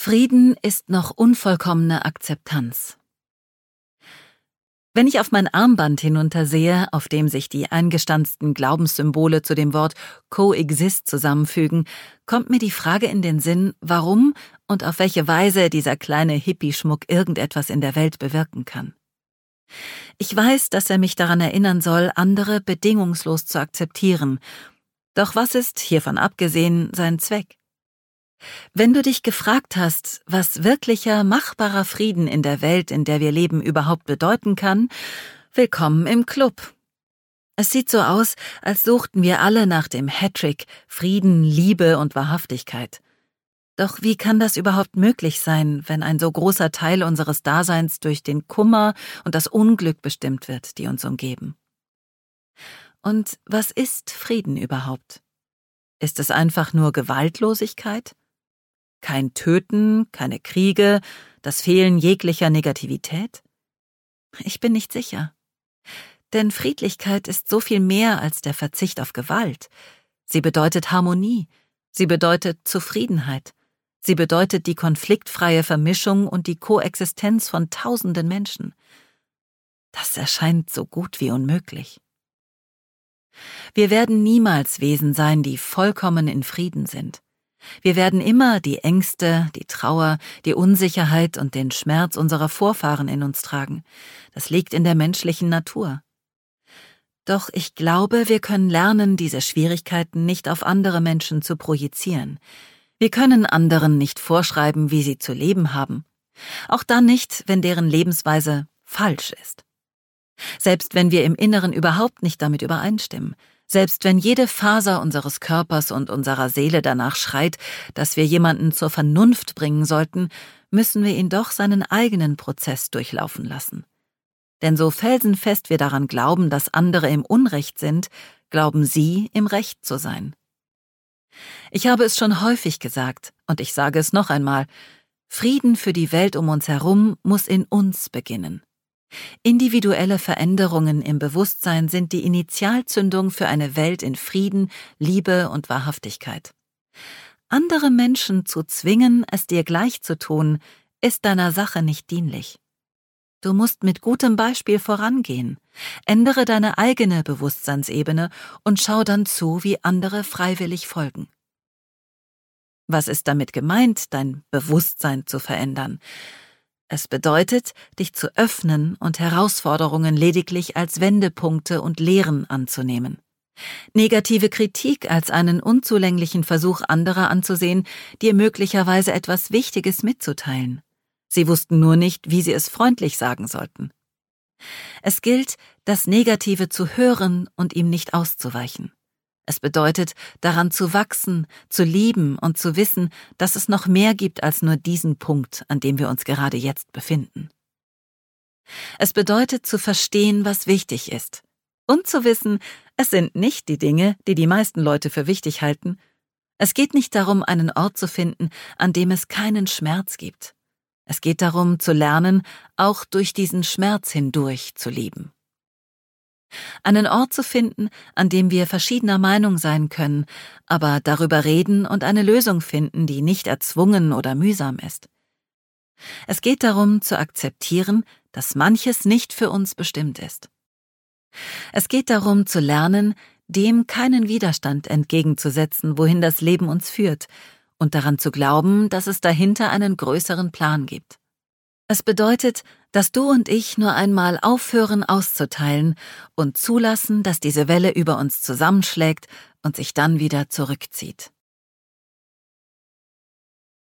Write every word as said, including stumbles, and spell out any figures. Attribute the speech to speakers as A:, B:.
A: Frieden ist noch unvollkommene Akzeptanz. Wenn ich auf mein Armband hinuntersehe, auf dem sich die eingestanzten Glaubenssymbole zu dem Wort Coexist zusammenfügen, kommt mir die Frage in den Sinn, warum und auf welche Weise dieser kleine Hippie-Schmuck irgendetwas in der Welt bewirken kann. Ich weiß, dass er mich daran erinnern soll, andere bedingungslos zu akzeptieren. Doch was ist, hiervon abgesehen, sein Zweck? Wenn du dich gefragt hast, was wirklicher, machbarer Frieden in der Welt, in der wir leben, überhaupt bedeuten kann, willkommen im Club. Es sieht so aus, als suchten wir alle nach dem Hattrick Frieden, Liebe und Wahrhaftigkeit. Doch wie kann das überhaupt möglich sein, wenn ein so großer Teil unseres Daseins durch den Kummer und das Unglück bestimmt wird, die uns umgeben? Und was ist Frieden überhaupt? Ist es einfach nur Gewaltlosigkeit? Kein Töten, keine Kriege, das Fehlen jeglicher Negativität? Ich bin nicht sicher. Denn Friedlichkeit ist so viel mehr als der Verzicht auf Gewalt. Sie bedeutet Harmonie, sie bedeutet Zufriedenheit, sie bedeutet die konfliktfreie Vermischung und die Koexistenz von tausenden Menschen. Das erscheint so gut wie unmöglich. Wir werden niemals Wesen sein, die vollkommen in Frieden sind. Wir werden immer die Ängste, die Trauer, die Unsicherheit und den Schmerz unserer Vorfahren in uns tragen. Das liegt in der menschlichen Natur. Doch ich glaube, wir können lernen, diese Schwierigkeiten nicht auf andere Menschen zu projizieren. Wir können anderen nicht vorschreiben, wie sie zu leben haben. Auch dann nicht, wenn deren Lebensweise falsch ist. Selbst wenn wir im Inneren überhaupt nicht damit übereinstimmen, selbst wenn jede Faser unseres Körpers und unserer Seele danach schreit, dass wir jemanden zur Vernunft bringen sollten, müssen wir ihn doch seinen eigenen Prozess durchlaufen lassen. Denn so felsenfest wir daran glauben, dass andere im Unrecht sind, glauben sie, im Recht zu sein. Ich habe es schon häufig gesagt, und ich sage es noch einmal, Frieden für die Welt um uns herum muss in uns beginnen. Individuelle Veränderungen im Bewusstsein sind die Initialzündung für eine Welt in Frieden, Liebe und Wahrhaftigkeit. Andere Menschen zu zwingen, es dir gleich zu tun, ist deiner Sache nicht dienlich. Du musst mit gutem Beispiel vorangehen, ändere deine eigene Bewusstseinsebene und schau dann zu, wie andere freiwillig folgen. Was ist damit gemeint, dein Bewusstsein zu verändern? Es bedeutet, dich zu öffnen und Herausforderungen lediglich als Wendepunkte und Lehren anzunehmen. Negative Kritik als einen unzulänglichen Versuch anderer anzusehen, dir möglicherweise etwas Wichtiges mitzuteilen. Sie wussten nur nicht, wie sie es freundlich sagen sollten. Es gilt, das Negative zu hören und ihm nicht auszuweichen. Es bedeutet, daran zu wachsen, zu lieben und zu wissen, dass es noch mehr gibt als nur diesen Punkt, an dem wir uns gerade jetzt befinden. Es bedeutet, zu verstehen, was wichtig ist. Und zu wissen, es sind nicht die Dinge, die die meisten Leute für wichtig halten. Es geht nicht darum, einen Ort zu finden, an dem es keinen Schmerz gibt. Es geht darum, zu lernen, auch durch diesen Schmerz hindurch zu lieben. Einen Ort zu finden, an dem wir verschiedener Meinung sein können, aber darüber reden und eine Lösung finden, die nicht erzwungen oder mühsam ist. Es geht darum, zu akzeptieren, dass manches nicht für uns bestimmt ist. Es geht darum, zu lernen, dem keinen Widerstand entgegenzusetzen, wohin das Leben uns führt, und daran zu glauben, dass es dahinter einen größeren Plan gibt. Es bedeutet, dass du und ich nur einmal aufhören auszuteilen und zulassen, dass diese Welle über uns zusammenschlägt und sich dann wieder zurückzieht.